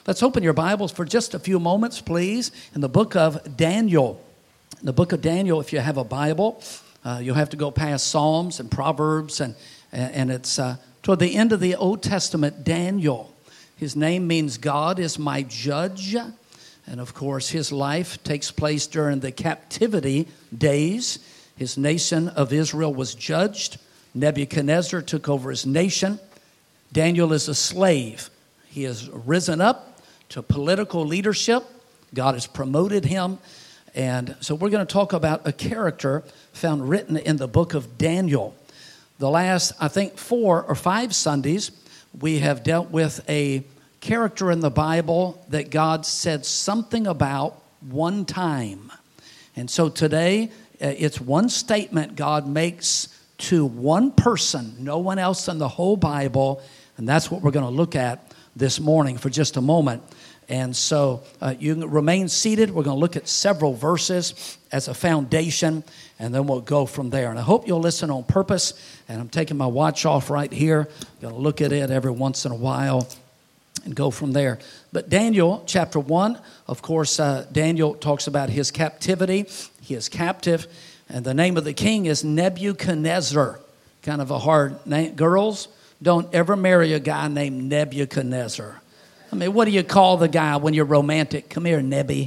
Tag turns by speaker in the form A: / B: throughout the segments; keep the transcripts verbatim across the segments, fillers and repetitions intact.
A: Let's open your Bibles for just a few moments, please, in the book of Daniel. In the book of Daniel, if you have a Bible, uh, you'll have to go past Psalms and Proverbs, and, and it's uh, toward the end of the Old Testament, Daniel. His name means God is my judge. And of course, his life takes place during the captivity days. His nation of Israel was judged. Nebuchadnezzar took over his nation. Daniel is a slave. He has risen up to political leadership. God has promoted him. And so we're going to talk about a character found written in the book of Daniel. The last, I think, four or five Sundays, we have dealt with a character in the Bible that God said something about one time. And so today, it's one statement God makes to one person, no one else in the whole Bible, and that's what we're going to look at this morning for just a moment. And so uh, you can remain seated. We're going to look at several verses as a foundation, and then we'll go from there. And I hope you'll listen on purpose. And I'm taking my watch off right here. I'm going to look at it every once in a while and go from there. But Daniel chapter one, of course, uh, Daniel talks about his captivity. He is captive. And the name of the king is Nebuchadnezzar. Kind of a hard name. Girls, don't ever marry a guy named Nebuchadnezzar. I mean, what do you call the guy when you're romantic? Come here, Nebby.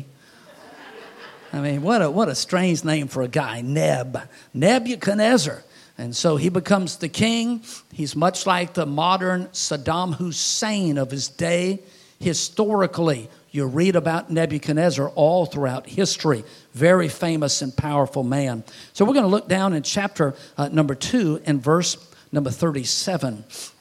A: I mean, what a what a strange name for a guy, Neb. Nebuchadnezzar. And so he becomes the king. He's much like the modern Saddam Hussein of his day. Historically, you read about Nebuchadnezzar all throughout history. Very famous and powerful man. So we're going to look down in chapter uh, number two and verse number thirty-seven.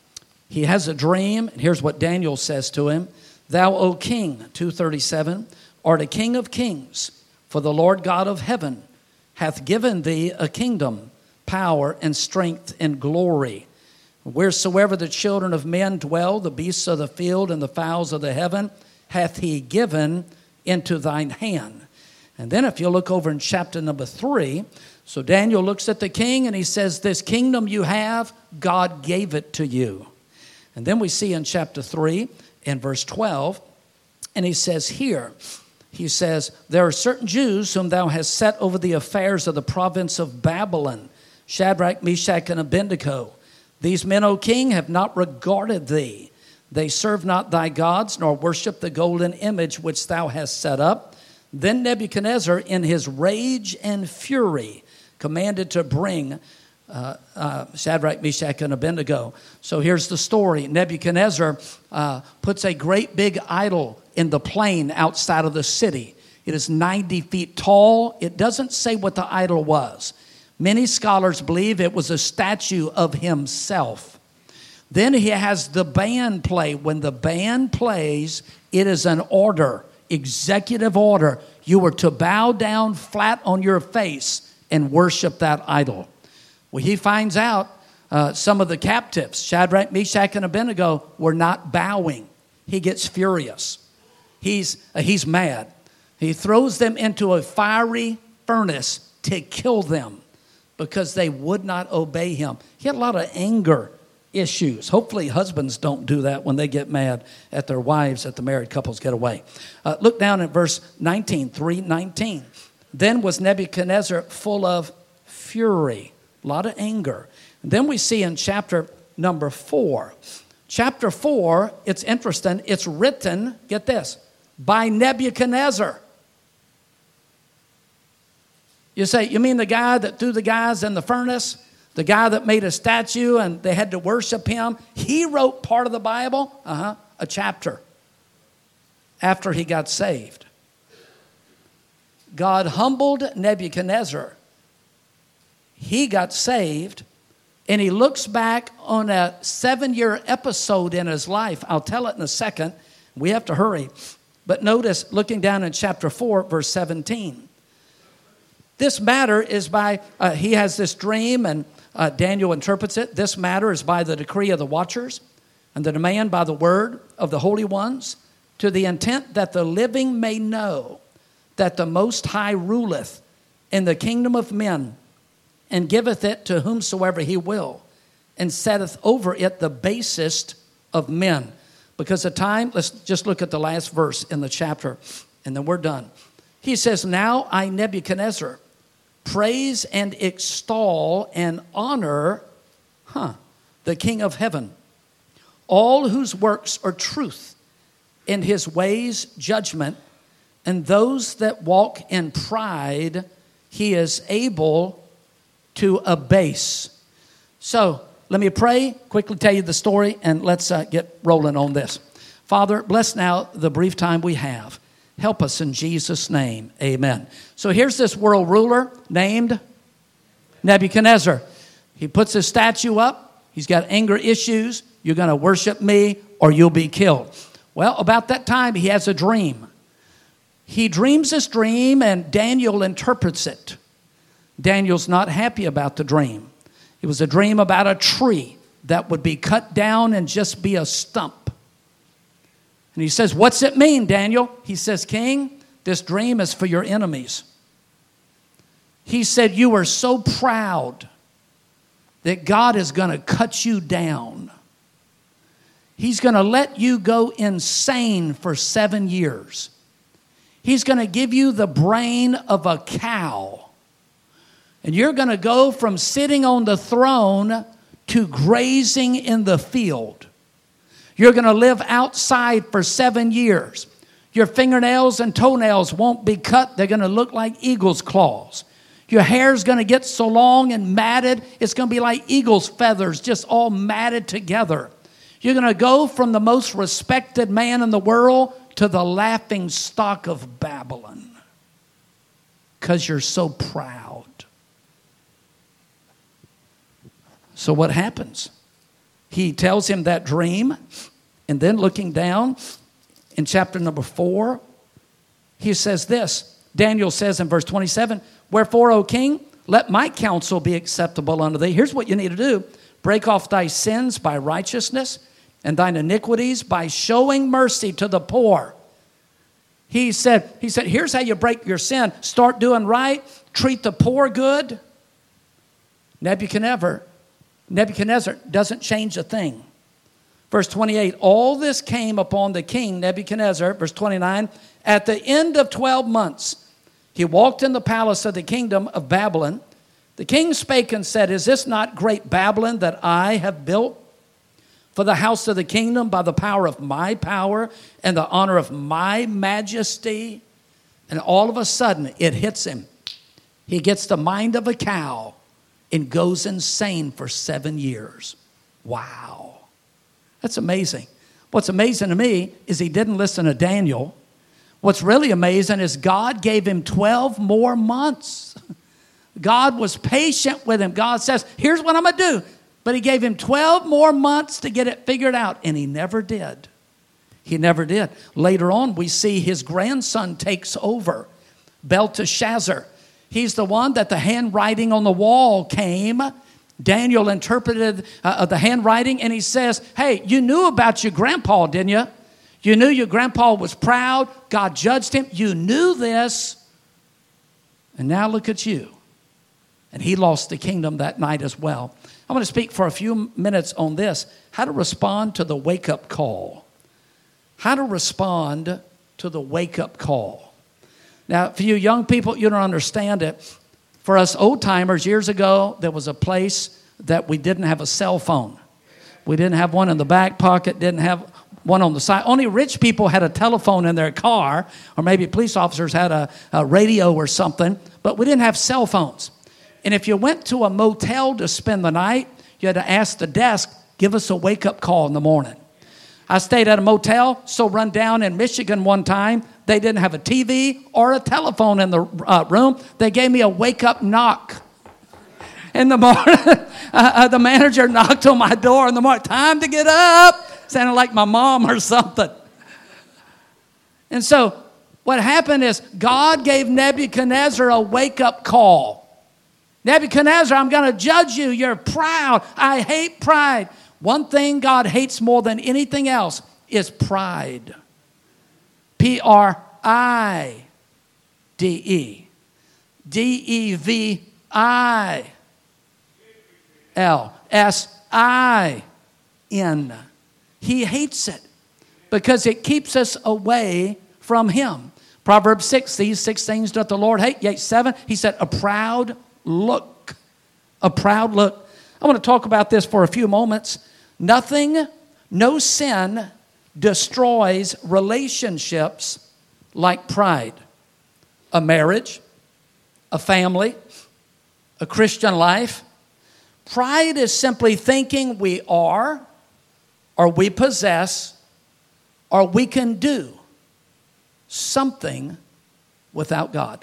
A: He has a dream, and here's what Daniel says to him. Thou, O king, two thirty-seven, art a king of kings, for the Lord God of heaven hath given thee a kingdom, power and strength and glory. Wheresoever the children of men dwell, the beasts of the field and the fowls of the heaven, hath he given into thine hand. And then if you look over in chapter number three, so Daniel looks at the king and he says, this kingdom you have, God gave it to you. And then we see in chapter three and verse twelve, and he says here, he says, there are certain Jews whom thou hast set over the affairs of the province of Babylon, Shadrach, Meshach, and Abednego. These men, O king, have not regarded thee. They serve not thy gods, nor worship the golden image which thou hast set up. Then Nebuchadnezzar, in his rage and fury, commanded to bring uh, uh, Shadrach, Meshach, and Abednego. So here's the story. Nebuchadnezzar uh, puts a great big idol in the plain outside of the city. It is ninety feet tall. It doesn't say what the idol was. Many scholars believe it was a statue of himself. Then he has the band play. When the band plays, it is an order, executive order. You are to bow down flat on your face and worship that idol. Well, he finds out uh, some of the captives, Shadrach, Meshach, and Abednego, were not bowing. He gets furious. He's, uh, he's mad. He throws them into a fiery furnace to kill them because they would not obey him. He had a lot of anger issues. Hopefully husbands don't do that when they get mad at their wives, that the married couples get away. Uh, look down at verse nineteen, three nineteen. Then was Nebuchadnezzar full of fury, a lot of anger. And then we see in chapter number four. Chapter four, it's interesting, it's written, get this, by Nebuchadnezzar. You say, you mean the guy that threw the guys in the furnace? The guy that made a statue and they had to worship him? He wrote part of the Bible, uh-huh, a chapter, after he got saved. God humbled Nebuchadnezzar. He got saved, and he looks back on a seven-year episode in his life. I'll tell it in a second. We have to hurry. But notice, looking down in chapter four, verse seventeen. This matter is by, uh, he has this dream, and uh, Daniel interprets it. This matter is by the decree of the watchers, and the demand by the word of the holy ones, to the intent that the living may know that the Most High ruleth in the kingdom of men, and giveth it to whomsoever he will, and setteth over it the basest of men. Because of time, let's just look at the last verse in the chapter, and then we're done. He says, now I, Nebuchadnezzar, praise and extol and honor huh, the King of heaven, all whose works are truth, and his ways judgment, and those that walk in pride he is able to abase. So let me pray, quickly tell you the story, and let's uh, get rolling on this. Father, bless now the brief time we have. Help us in Jesus' name. Amen. So here's this world ruler named Nebuchadnezzar. He puts his statue up. He's got anger issues. You're going to worship me or you'll be killed. Well, about that time, he has a dream. He dreams this dream, and Daniel interprets it. Daniel's not happy about the dream. It was a dream about a tree that would be cut down and just be a stump. And he says, what's it mean, Daniel? He says, King, this dream is for your enemies. He said, you are so proud that God is going to cut you down. He's going to let you go insane for seven years. He's going to give you the brain of a cow. And you're going to go from sitting on the throne to grazing in the field. You're going to live outside for seven years. Your fingernails and toenails won't be cut. They're going to look like eagle's claws. Your hair's going to get so long and matted, it's going to be like eagle's feathers, just all matted together. You're going to go from the most respected man in the world to the laughing stock of Babylon because you're so proud. So what happens? He tells him that dream, and then looking down in chapter number four, he says this. Daniel says in verse twenty-seven, wherefore, O king, let my counsel be acceptable unto thee. Here's what you need to do. Break off thy sins by righteousness, and thine iniquities by showing mercy to the poor. He said, he said, here's how you break your sin. Start doing right. Treat the poor good. Nebuchadnezzar, Nebuchadnezzar doesn't change a thing. Verse twenty-eight, all this came upon the king Nebuchadnezzar, verse twenty-nine, at the end of twelve months. He walked in the palace of the kingdom of Babylon. The king spake and said, is this not great Babylon that I have built for the house of the kingdom by the power of my power and the honor of my majesty? And all of a sudden it hits him. He gets the mind of a cow and goes insane for seven years. Wow. That's amazing. What's amazing to me is he didn't listen to Daniel. What's really amazing is God gave him twelve more months. God was patient with him. God says, here's what I'm going to do. But he gave him twelve more months to get it figured out, and he never did. He never did. Later on, we see his grandson takes over, Belteshazzar. He's the one that the handwriting on the wall came. Daniel interpreted uh, the handwriting, and he says, hey, you knew about your grandpa, didn't you? You knew your grandpa was proud. God judged him. You knew this. And now look at you. And he lost the kingdom that night as well. I want to speak for a few minutes on this. How to respond to the wake-up call. How to respond to the wake-up call. Now, for you young people, you don't understand it. For us old-timers, years ago, there was a place that we didn't have a cell phone. We didn't have one in the back pocket, didn't have one on the side. Only rich people had a telephone in their car, or maybe police officers had a, a radio or something, but we didn't have cell phones. And if you went to a motel to spend the night, you had to ask the desk, give us a wake-up call in the morning. I stayed at a motel, so run down in Michigan one time. They didn't have a T V or a telephone in the uh, room. They gave me a wake-up knock. In the morning, uh, uh, the manager knocked on my door in the morning. Time to get up. Sounded like my mom or something. And so what happened is God gave Nebuchadnezzar a wake-up call. Nebuchadnezzar, I'm going to judge you. You're proud. I hate pride. One thing God hates more than anything else is pride. P R I D E. D E V I L S I N. He hates it. because it keeps us away from him. Proverbs six, these six things doth the Lord hate. Yet seven, he said, a proud look. A proud look. I want to talk about this for a few moments. Nothing, no sin destroys relationships like pride. A marriage, a family, a Christian life. Pride is simply thinking we are, or we possess, or we can do something without God.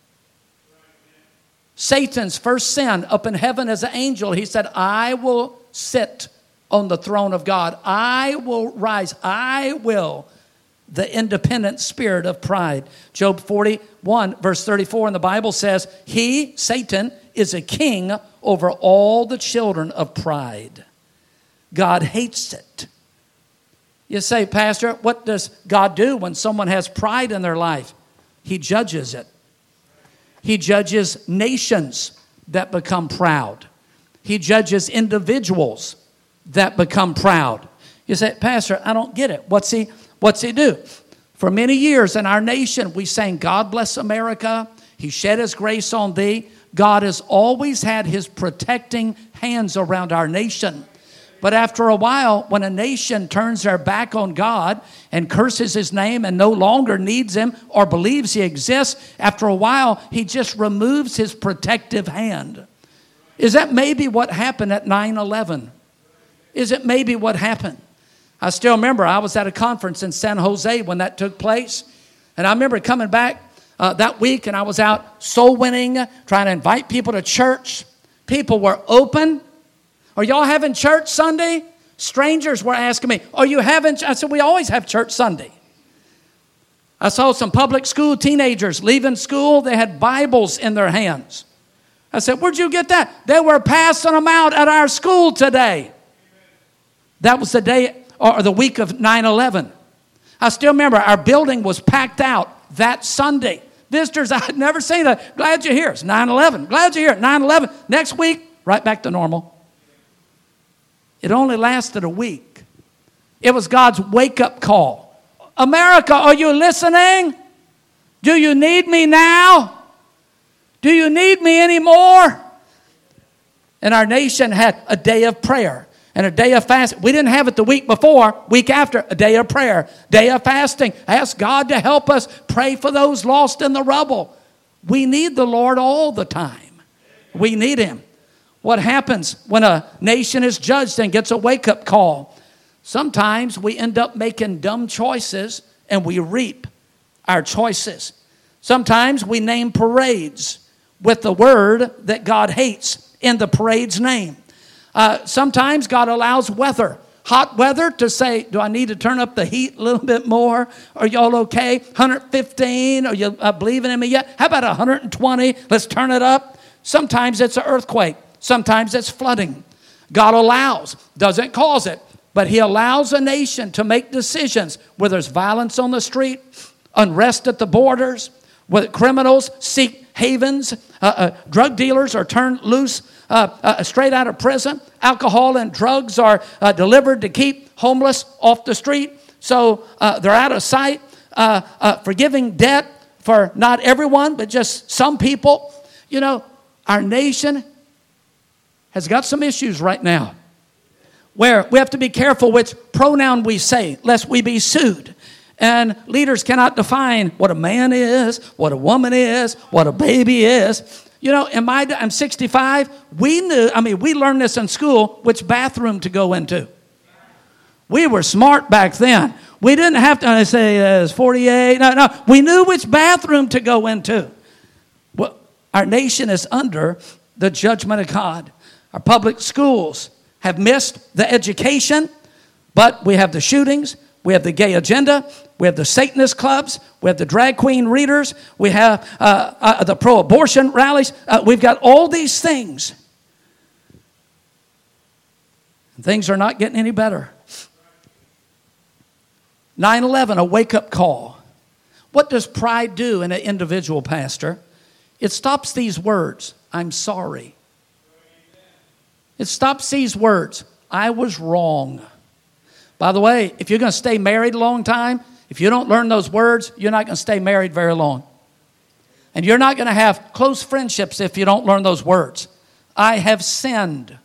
A: Satan's first sin up in heaven as an angel, he said, I will sit on the throne of God. I will rise. I will. The independent spirit of pride. Job forty-one, verse thirty-four in the Bible says, he, Satan, is a king over all the children of pride. God hates it. You say, Pastor, what does God do when someone has pride in their life? He judges it. He judges nations that become proud. He judges individuals that become proud. You say, Pastor, I don't get it. What's he, what's he do? For many years in our nation, we sang, God bless America. He shed his grace on thee. God has always had his protecting hands around our nation. But after a while, when a nation turns their back on God and curses his name and no longer needs him or believes he exists, after a while, he just removes his protective hand. Is that maybe what happened at nine eleven? Is it maybe what happened? I still remember I was at a conference in San Jose when that took place. And I remember coming back uh, that week, and I was out soul winning, trying to invite people to church. People were open. Are y'all having church Sunday? Strangers were asking me, are you having? I said, we always have church Sunday. I saw some public school teenagers leaving school. They had Bibles in their hands. I said, where'd you get that? They were passing them out at our school today. That was the day or the week of nine eleven. I still remember our building was packed out that Sunday. Visitors I had never seen that. Glad you're here. It's nine eleven. Glad you're here. nine eleven. Next week, right back to normal. It only lasted a week. It was God's wake-up call. America, are you listening? Do you need me now? Do you need me anymore? And our nation had a day of prayer and a day of fasting. We didn't have it the week before, week after, a day of prayer, day of fasting. Ask God to help us pray for those lost in the rubble. We need the Lord all the time. We need him. What happens when a nation is judged and gets a wake-up call? Sometimes we end up making dumb choices and we reap our choices. Sometimes we name parades with the word that God hates in the parade's name. Uh, sometimes God allows weather, hot weather, to say, do I need to turn up the heat a little bit more? Are y'all okay? one hundred fifteen, are you uh, believing in me yet? How about one hundred twenty? Let's turn it up. Sometimes it's an earthquake. Sometimes it's flooding. God allows, doesn't cause it, but he allows a nation to make decisions where there's violence on the street, unrest at the borders, where criminals seek havens, uh, uh, drug dealers are turned loose uh, uh, straight out of prison, alcohol and drugs are uh, delivered to keep homeless off the street, so uh, they're out of sight, uh, uh, forgiving debt for not everyone, but just some people. You know, our nation has got some issues right now where we have to be careful which pronoun we say, lest we be sued. And leaders cannot define what a man is, what a woman is, what a baby is. You know, in my, I'm sixty-five, we knew, I mean, we learned this in school, which bathroom to go into. We were smart back then. We didn't have to, I say, uh, it's forty-eight, no, no. We knew which bathroom to go into. Well, our nation is under the judgment of God. Our public schools have missed the education, but we have the shootings, we have the gay agenda, we have the Satanist clubs, we have the drag queen readers, we have uh, uh, the pro-abortion rallies. Uh, we've got all these things. And things are not getting any better. nine eleven, a wake-up call. What does pride do in an individual, pastor? It stops these words, I'm sorry. It stops these words, I was wrong. By the way, if you're going to stay married a long time, if you don't learn those words, you're not going to stay married very long. And you're not going to have close friendships if you don't learn those words. I have sinned.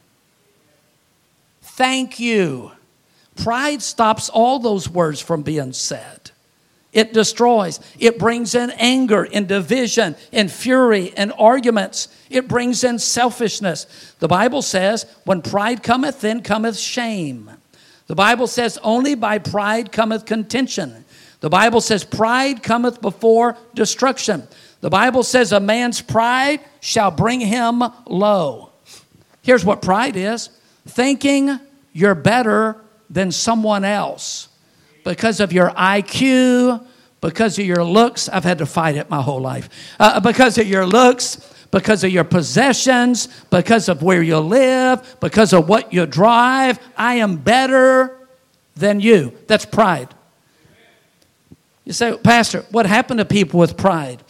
A: Thank you. Pride stops all those words from being said. It destroys. It brings in anger and division and fury and arguments. It brings in selfishness. The Bible says, when pride cometh, then cometh shame. The Bible says, only by pride cometh contention. The Bible says, pride cometh before destruction. The Bible says, a man's pride shall bring him low. Here's what pride is. Thinking you're better than someone else because of your I Q, because of your looks. I've had to fight it my whole life. Uh, because of your looks, because of your possessions, because of where you live, because of what you drive. I am better than you. That's pride. You say, Pastor, what happened to people with pride?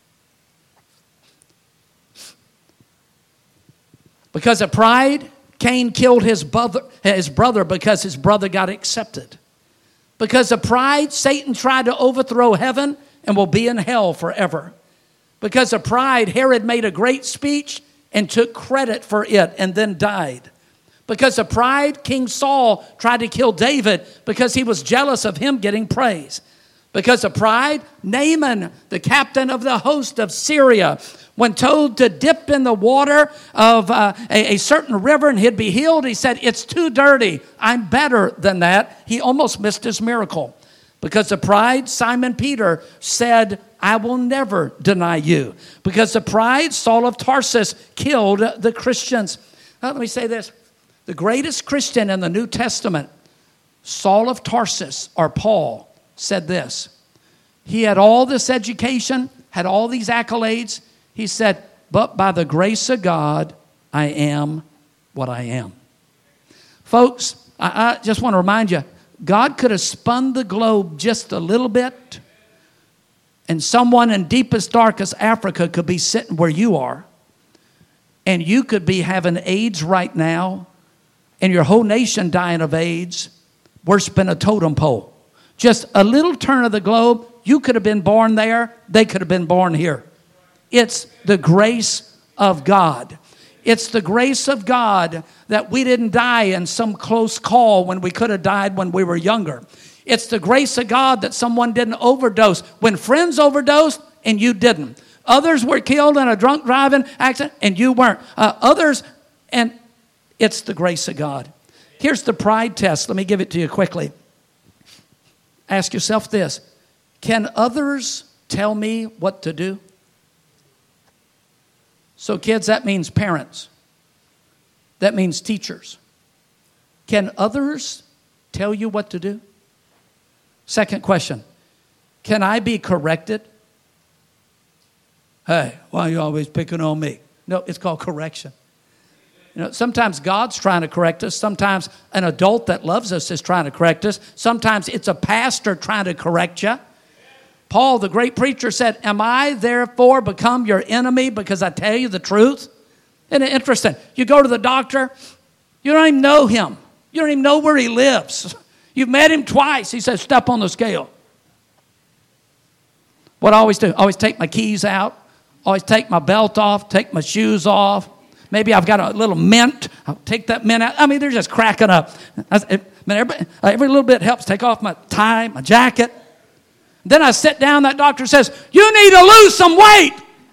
A: Because of pride, Cain killed his brother, his brother because his brother got accepted. Because of pride, Satan tried to overthrow heaven and will be in hell forever. Because of pride, Herod made a great speech and took credit for it and then died. Because of pride, King Saul tried to kill David because he was jealous of him getting praise. Because of pride, Naaman, the captain of the host of Syria, when told to dip in the water of uh, a, a certain river and he'd be healed, he said, it's too dirty. I'm better than that. He almost missed his miracle. Because of pride, Simon Peter said, I will never deny you. Because of pride, Saul of Tarsus killed the Christians. Now, let me say this. The greatest Christian in the New Testament, Saul of Tarsus, or Paul, said this. He had all this education, had all these accolades. He said, but by the grace of God, I am what I am. Folks, I, I just want to remind you, God could have spun the globe just a little bit, and someone in deepest, darkest Africa could be sitting where you are, and you could be having AIDS right now, and your whole nation dying of AIDS, worse than a totem pole. Just a little turn of the globe, you could have been born there, they could have been born here. It's the grace of God. It's the grace of God that we didn't die in some close call when we could have died when we were younger. It's the grace of God that someone didn't overdose when friends overdosed and you didn't. Others were killed in a drunk driving accident and you weren't. Uh, others, and it's the grace of God. Here's the pride test. Let me give it to you quickly. Ask yourself this. Can others tell me what to do? So kids, that means parents. That means teachers. Can others tell you what to do? Second question. Can I be corrected? Hey, why are you always picking on me? No, it's called correction. You know, sometimes God's trying to correct us. Sometimes an adult that loves us is trying to correct us. Sometimes it's a pastor trying to correct you. Paul, the great preacher, said, am I therefore become your enemy because I tell you the truth? Isn't it interesting? You go to the doctor, you don't even know him. You don't even know where he lives. You've met him twice. He says, step on the scale. What I always do, I always take my keys out, always take my belt off, take my shoes off. Maybe I've got a little mint. I'll take that mint out. I mean, they're just cracking up. I mean, every, every little bit helps. Take off my tie, my jacket. Then I sit down, that doctor says, you need to lose some weight.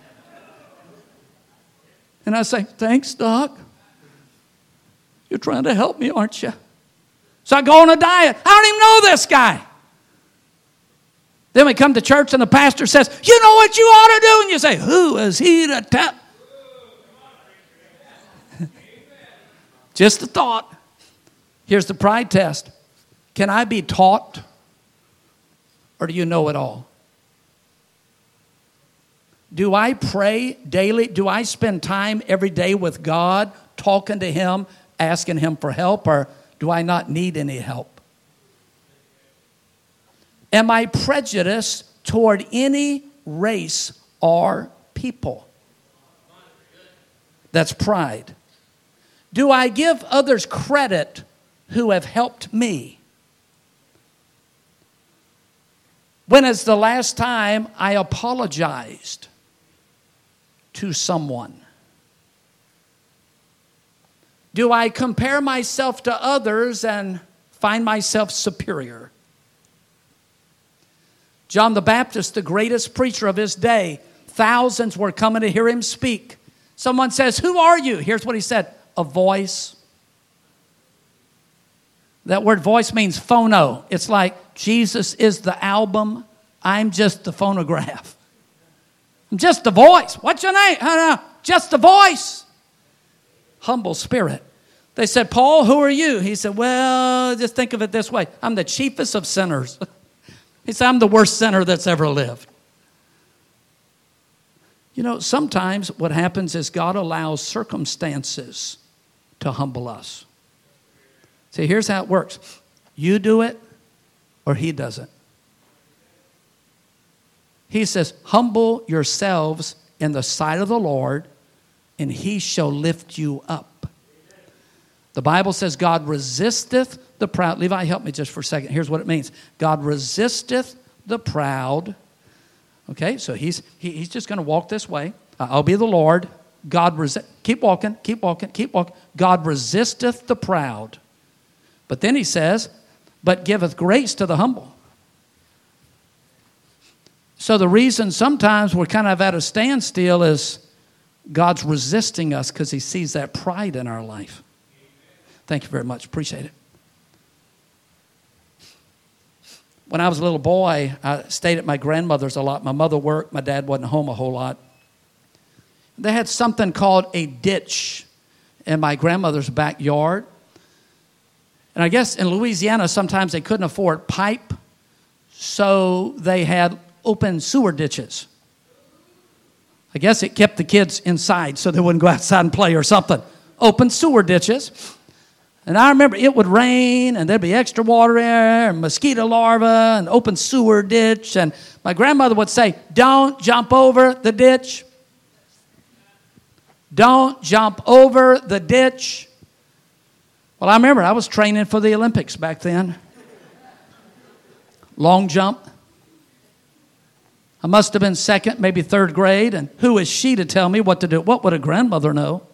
A: And I say, thanks, doc. You're trying to help me, aren't you? So I go on a diet. I don't even know this guy. Then we come to church and the pastor says, you know what you ought to do? And you say, who is he to tell? Just a thought. Here's the pride test. Can I be taught? Or do you know it all? Do I pray daily? Do I spend time every day with God, talking to Him, asking Him for help? Or do I not need any help? Am I prejudiced toward any race or people? That's pride. Do I give others credit who have helped me? When is the last time I apologized to someone? Do I compare myself to others and find myself superior? John the Baptist, the greatest preacher of his day, thousands were coming to hear him speak. Someone says, "Who are you?" Here's what he said, "A voice." That word voice means phono. It's like Jesus is the album. I'm just the phonograph. I'm just the voice. What's your name? I don't know. Just the voice. Humble spirit. They said, "Paul, who are you?" He said, "Well, just think of it this way. I'm the chiefest of sinners." He said, "I'm the worst sinner that's ever lived." You know, sometimes what happens is God allows circumstances to humble us. See, here's how it works. You do it or he does it. He says, "Humble yourselves in the sight of the Lord, and he shall lift you up." The Bible says God resisteth the proud. Levi, help me just for a second. Here's what it means. God resisteth the proud. Okay, so he's he, he's just going to walk this way. Uh, I'll be the Lord. God resist. Keep walking, keep walking, keep walking. God resisteth the proud. But then he says, "But giveth grace to the humble." So the reason sometimes we're kind of at a standstill is God's resisting us because he sees that pride in our life. Thank you very much. Appreciate it. When I was a little boy, I stayed at my grandmother's a lot. My mother worked. My dad wasn't home a whole lot. They had something called a ditch in my grandmother's backyard. And I guess in Louisiana, sometimes they couldn't afford pipe, so they had open sewer ditches. I guess it kept the kids inside so they wouldn't go outside and play or something. Open sewer ditches. And I remember it would rain, and there'd be extra water there, and mosquito larvae, and open sewer ditch. And my grandmother would say, "Don't jump over the ditch. Don't jump over the ditch." Well, I remember I was training for the Olympics back then. Long jump. I must have been second, maybe third grade. And who is she to tell me what to do? What would a grandmother know?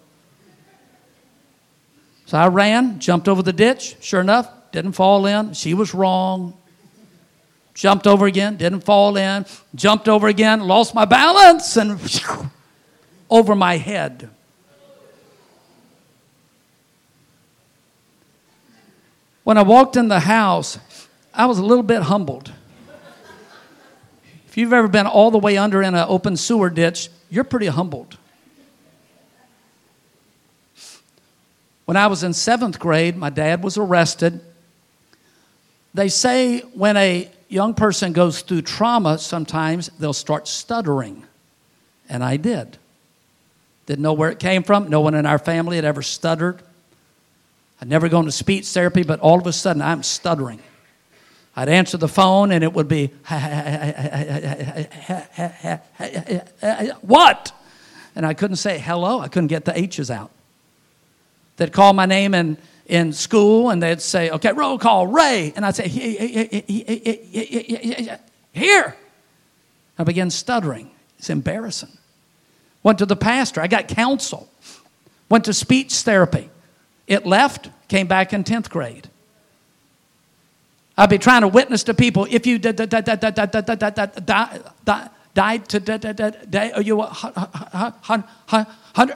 A: So I ran, jumped over the ditch. Sure enough, didn't fall in. She was wrong. Jumped over again, didn't fall in. Jumped over again, lost my balance, and whew, over my head. When I walked in the house, I was a little bit humbled. If you've ever been all the way under in an open sewer ditch, you're pretty humbled. When I was in seventh grade, my dad was arrested. They say when a young person goes through trauma, sometimes they'll start stuttering. And I did. Didn't know where it came from. No one in our family had ever stuttered. I'd never gone to speech therapy, but all of a sudden I'm stuttering. I'd answer the phone and it would be, "What?" And I couldn't say hello. I couldn't get the H's out. They'd call my name in, in school and they'd say, "Okay, roll call, Ray." And I'd say, "Here." I began stuttering. It's embarrassing. Went to the pastor. I got counsel. Went to speech therapy. It left, came back in tenth grade. I'd be trying to witness to people. If you died to day, are you hundred?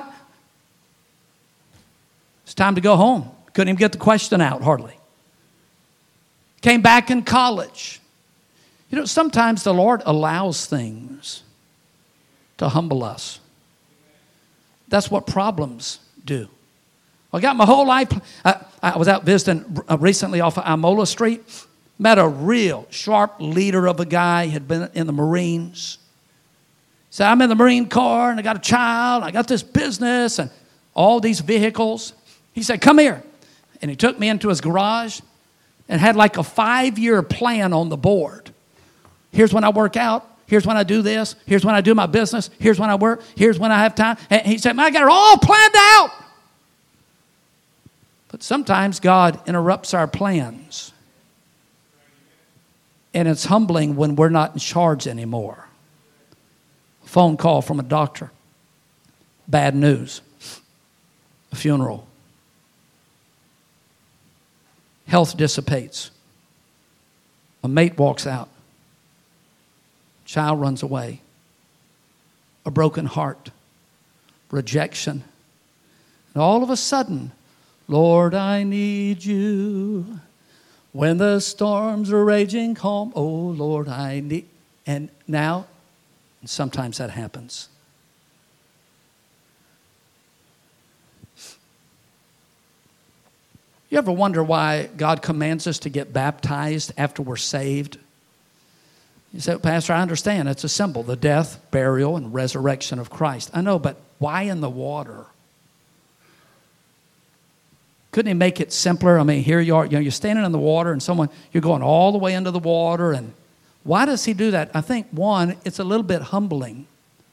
A: It's time to go home. Couldn't even get the question out, hardly. Came back in college. You know, sometimes the Lord allows things to humble us. That's what problems do. I got my whole life. I, I was out visiting recently off of Imola Street. Met a real sharp leader of a guy, had been in the Marines. So I'm in the Marine Corps, and I got a child. I got this business and all these vehicles. He said, "Come here." And he took me into his garage and had like a five-year plan on the board. Here's when I work out. Here's when I do this. Here's when I do my business. Here's when I work. Here's when I have time. And he said, "I got it all planned out." But sometimes God interrupts our plans And it's humbling when we're not in charge anymore. A phone call from a doctor. Bad news. A funeral. Health dissipates. A mate walks out. Child runs away. A broken heart. Rejection. And all of a sudden, Lord, I need you. When the storms are raging calm, oh Lord, I need. And now, sometimes that happens. You ever wonder why God commands us to get baptized after we're saved? You say, Pastor, I understand. It's a symbol, the death, burial, and resurrection of Christ. I know, but why in the water? Couldn't he make it simpler? I mean, here you are, you know, you're standing in the water and someone, you're going all the way into the water. And why does he do that? I think, one, it's a little bit humbling.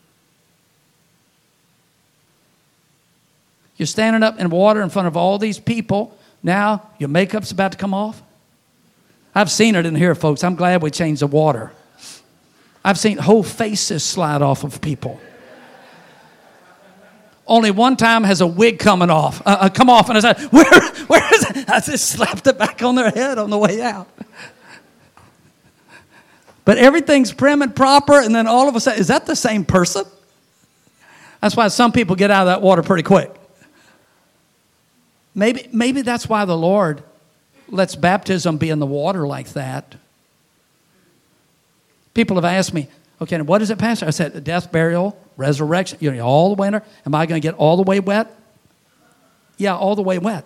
A: You're standing up in water in front of all these people. Now your makeup's about to come off. I've seen it in here, folks. I'm glad we changed the water. I've seen whole faces slide off of people. Only one time has a wig coming off, uh, uh, come off, and I said, where, where is it? I just slapped it back on their head on the way out. But everything's prim and proper, and then all of a sudden, is that the same person? That's why some people get out of that water pretty quick. Maybe, maybe that's why the Lord lets baptism be in the water like that. People have asked me, okay, what is it, Pastor? I said, death, burial, resurrection. You know, all the way in there. Am I going to get all the way wet? Yeah, all the way wet.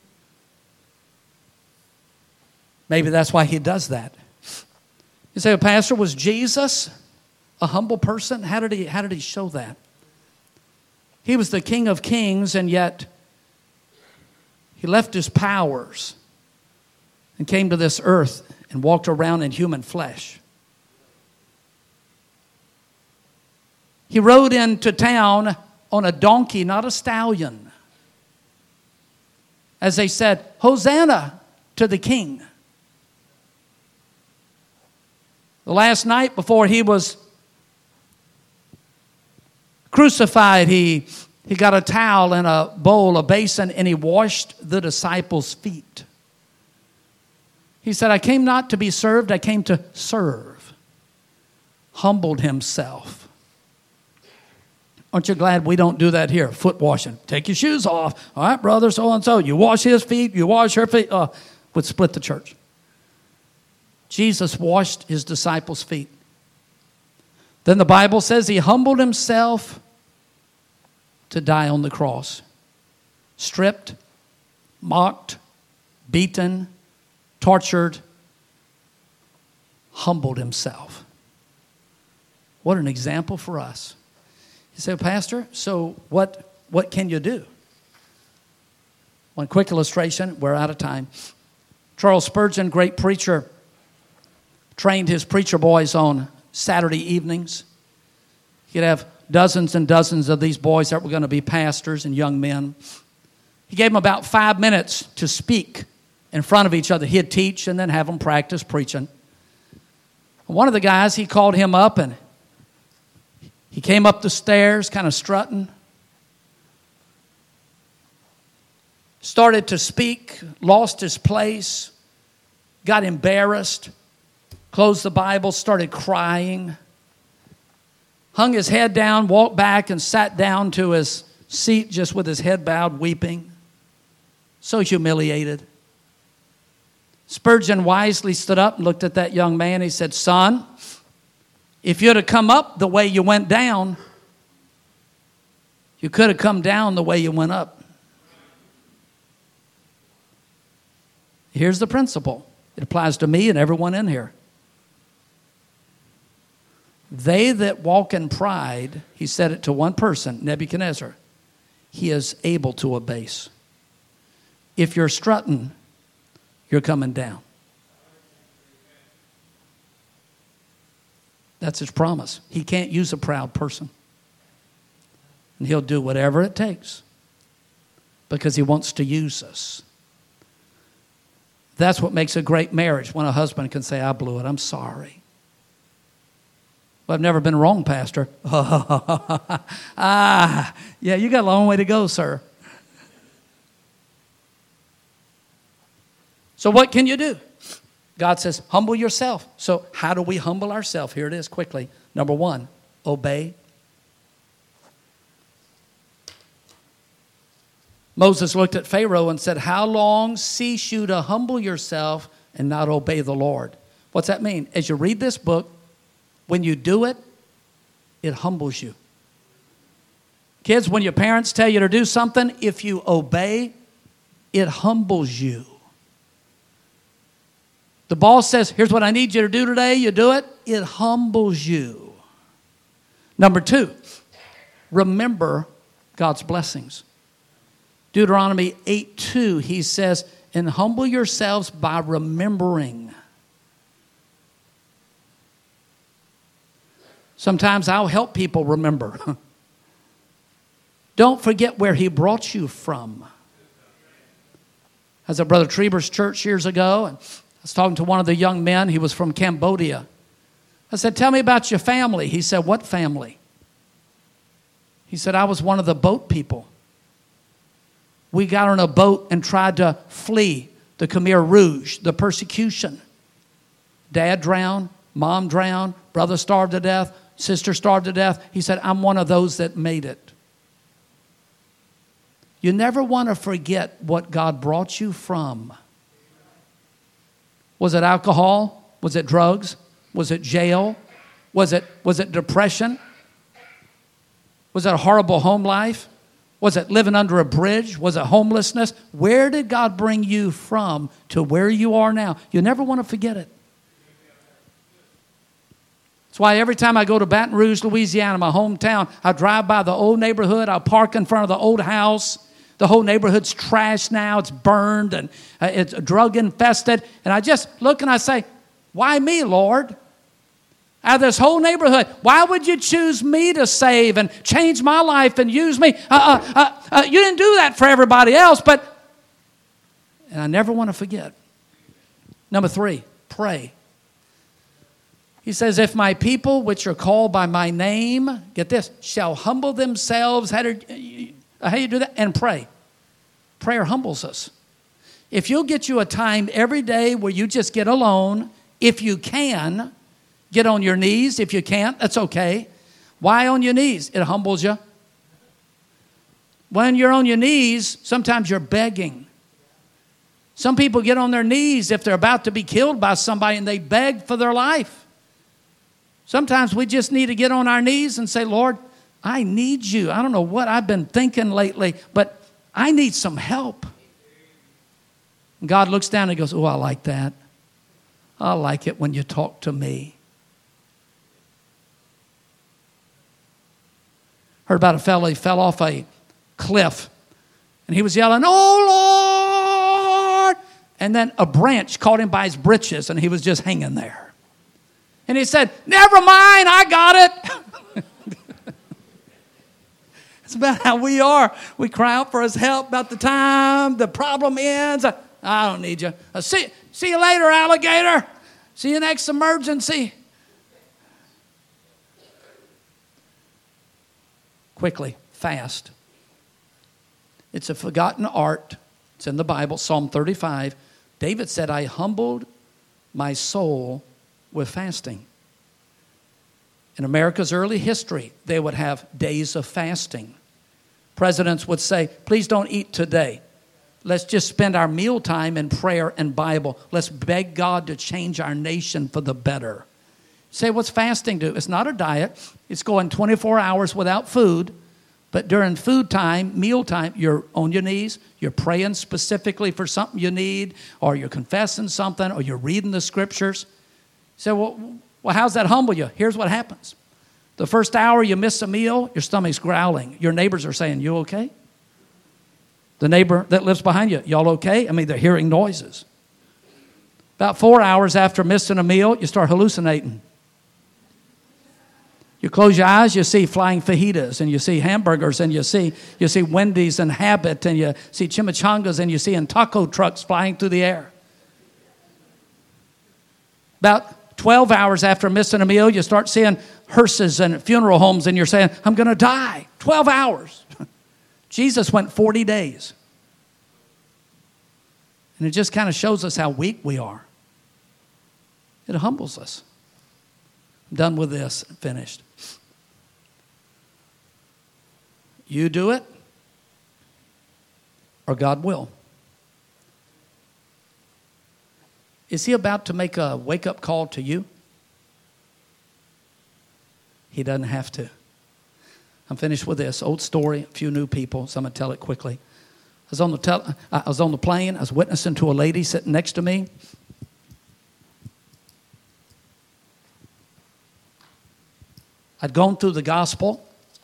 A: Maybe that's why he does that. You say, well, Pastor, was Jesus a humble person? How did he, how did he show that? He was the King of Kings, and yet he left his powers and came to this earth and walked around in human flesh. He rode into town on a donkey, not a stallion. As they said, Hosanna to the King. The last night before he was crucified, he, he got a towel and a bowl, a basin, and he washed the disciples' feet. He said, I came not to be served, I came to serve. Humbled himself. Aren't you glad we don't do that here? Foot washing. Take your shoes off. All right, brother, so-and-so. You wash his feet, you wash her feet. Uh, would split the church. Jesus washed his disciples' feet. Then the Bible says he humbled himself to die on the cross. Stripped, mocked, beaten, tortured, humbled himself. What an example for us. You say, Pastor, so what, what can you do? One quick illustration. We're out of time. Charles Spurgeon, great preacher, trained his preacher boys on Saturday evenings. He'd have dozens and dozens of these boys that were going to be pastors and young men. He gave them about five minutes to speak in front of each other. He'd teach and then have them practice preaching. One of the guys, he called him up and he came up the stairs, kind of strutting. Started to speak, lost his place, got embarrassed, closed the Bible, started crying, hung his head down, walked back and sat down to his seat just with his head bowed, weeping. So humiliated. Spurgeon wisely stood up and looked at that young man. He said, son, if you'd have come up the way you went down, you could have come down the way you went up. Here's the principle. It applies to me and everyone in here. They that walk in pride, he said it to one person, Nebuchadnezzar, he is able to abase. If you're strutting, you're coming down. That's his promise. He can't use a proud person. And he'll do whatever it takes because he wants to use us. That's what makes a great marriage, when a husband can say, I blew it, I'm sorry. Well, I've never been wrong, Pastor. ah, yeah, you got a long way to go, sir. So what can you do? God says, humble yourself. So how do we humble ourselves? Here it is quickly. Number one, obey. Moses looked at Pharaoh and said, how long cease you to humble yourself and not obey the Lord? What's that mean? As you read this book, when you do it, it humbles you. Kids, when your parents tell you to do something, if you obey, it humbles you. The boss says, here's what I need you to do today. You do it, it humbles you. Number two, remember God's blessings. Deuteronomy eight two, he says, and humble yourselves by remembering. Sometimes I'll help people remember. Don't forget where he brought you from. I was at Brother Treber's church years ago, and I was talking to one of the young men. He was from Cambodia. I said, tell me about your family. He said, what family? He said, I was one of the boat people. We got on a boat and tried to flee the Khmer Rouge, the persecution. Dad drowned, mom drowned, brother starved to death, sister starved to death. He said, I'm one of those that made it. You never want to forget what God brought you from. Was it alcohol? Was it drugs? Was it jail? Was it, was it depression? Was it a horrible home life? Was it living under a bridge? Was it homelessness? Where did God bring you from to where you are now? You never want to forget it. That's why every time I go to Baton Rouge, Louisiana, my hometown, I drive by the old neighborhood. I park in front of the old house. The whole neighborhood's trashed now. It's burned and uh, it's drug infested. And I just look and I say, why me, Lord? Out of this whole neighborhood, why would you choose me to save and change my life and use me? Uh, uh, uh, uh, you didn't do that for everybody else, but, and I never want to forget. Number three, pray. He says, if my people, which are called by my name, get this, shall humble themselves, how do you, how do you do that? And pray. Prayer humbles us. If you'll get you a time every day where you just get alone, if you can, get on your knees. If you can't, that's okay. Why on your knees? It humbles you. When you're on your knees, sometimes you're begging. Some people get on their knees if they're about to be killed by somebody and they beg for their life. Sometimes we just need to get on our knees and say, Lord, I need you. I don't know what I've been thinking lately, but I need some help. And God looks down and goes, oh, I like that. I like it when you talk to me. Heard about a fellow, he fell off a cliff. And he was yelling, oh, Lord. And then a branch caught him by his britches, and he was just hanging there. And he said, never mind, I got it. It's about how we are. We cry out for his help about the time the problem ends. I don't need you. Uh, see, see you later, alligator. See you next emergency. Quickly, fast. It's a forgotten art. It's in the Bible, Psalm thirty-five. David said, I humbled my soul with fasting. In America's early history, they would have days of fasting. Presidents would say, please don't eat today. Let's just spend our mealtime in prayer and Bible. Let's beg God to change our nation for the better. Say, what's fasting do? It's not a diet. It's going twenty-four hours without food. But during food time, meal time, you're on your knees. You're praying specifically for something you need, or you're confessing something, or you're reading the scriptures. You say, well, well, how's that humble you? Here's what happens. The first hour you miss a meal, your stomach's growling. Your neighbors are saying, you okay? The neighbor that lives behind you, y'all okay? I mean, they're hearing noises. About four hours after missing a meal, you start hallucinating. You close your eyes, you see flying fajitas, and you see hamburgers, and you see you see Wendy's and Habit, and you see chimichangas, and you see in taco trucks flying through the air. About twelve hours after missing a meal, you start seeing hearses and funeral homes, and you're saying, I'm going to die. twelve hours. Jesus went forty days. And it just kind of shows us how weak we are. It humbles us. I'm done with this. Finished. You do it, or God will. Is he about to make a wake-up call to you? He doesn't have to. I'm finished with this. Old story, a few new people, so I'm going to tell it quickly. I was on the tel- I was on the plane. I was witnessing to a lady sitting next to me. I'd gone through the gospel.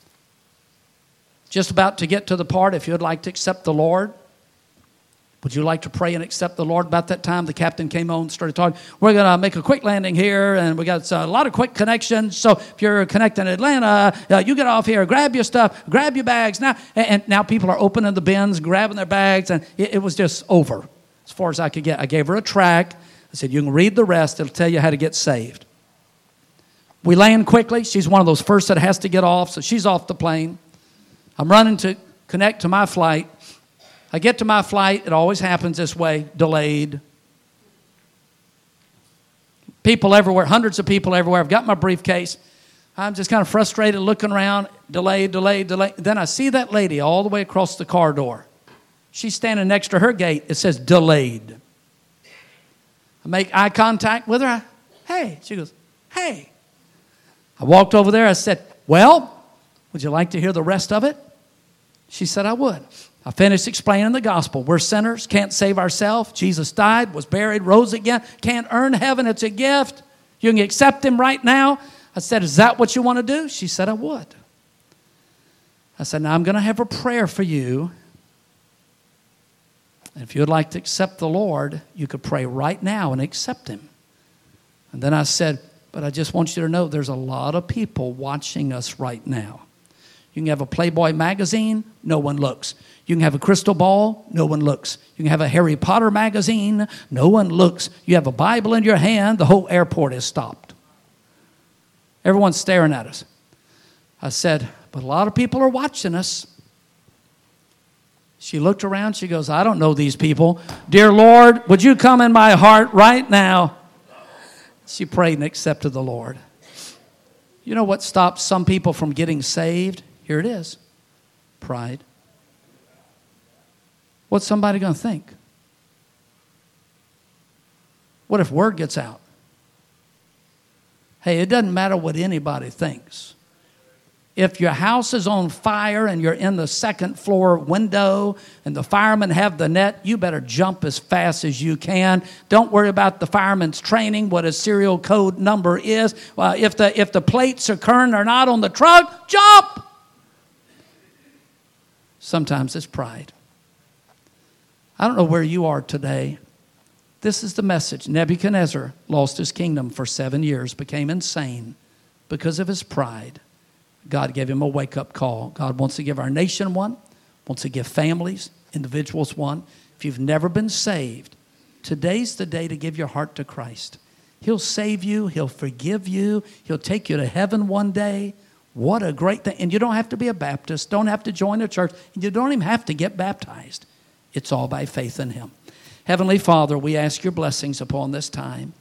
A: Just about to get to the part, if you'd like to accept the Lord. Would you like to pray and accept the Lord? About that time, the captain came on and started talking. We're going to make a quick landing here, and we got a lot of quick connections. So if you're connecting Atlanta, uh, you get off here, grab your stuff, grab your bags. Now, and, and now people are opening the bins, grabbing their bags, and it, it was just over as far as I could get. I gave her a tract. I said, you can read the rest. It'll tell you how to get saved. We land quickly. She's one of those first that has to get off, so she's off the plane. I'm running to connect to my flight. I get to my flight. It always happens this way, delayed. People everywhere, hundreds of people everywhere. I've got my briefcase. I'm just kind of frustrated looking around, delayed, delayed, delayed. Then I see that lady all the way across the car door. She's standing next to her gate. It says delayed. I make eye contact with her. I, hey, she goes, hey. I walked over there. I said, well, would you like to hear the rest of it? She said, I would. I finished explaining the gospel. We're sinners, can't save ourselves. Jesus died, was buried, rose again, can't earn heaven. It's a gift. You can accept him right now. I said, is that what you want to do? She said, I would. I said, now I'm going to have a prayer for you. And if you would like to accept the Lord, you could pray right now and accept him. And then I said, but I just want you to know there's a lot of people watching us right now. You can have a Playboy magazine, no one looks. You can have a crystal ball, no one looks. You can have a Harry Potter magazine, no one looks. You have a Bible in your hand, the whole airport is stopped. Everyone's staring at us. I said, but a lot of people are watching us. She looked around, she goes, I don't know these people. Dear Lord, would you come in my heart right now? She prayed and accepted the Lord. You know what stops some people from getting saved? Here it is. Pride. What's somebody going to think? What if word gets out? Hey, it doesn't matter what anybody thinks. If your house is on fire and you're in the second floor window and the firemen have the net, you better jump as fast as you can. Don't worry about the fireman's training, what his serial code number is. Well, if the if the plates are current or not on the truck, jump! Sometimes it's pride. I don't know where you are today. This is the message. Nebuchadnezzar lost his kingdom for seven years, became insane because of his pride. God gave him a wake-up call. God wants to give our nation one, wants to give families, individuals one. If you've never been saved, today's the day to give your heart to Christ. He'll save you. He'll forgive you. He'll take you to heaven one day. What a great thing. And you don't have to be a Baptist, don't have to join a church, and you don't even have to get baptized. It's all by faith in him. Heavenly Father, we ask your blessings upon this time.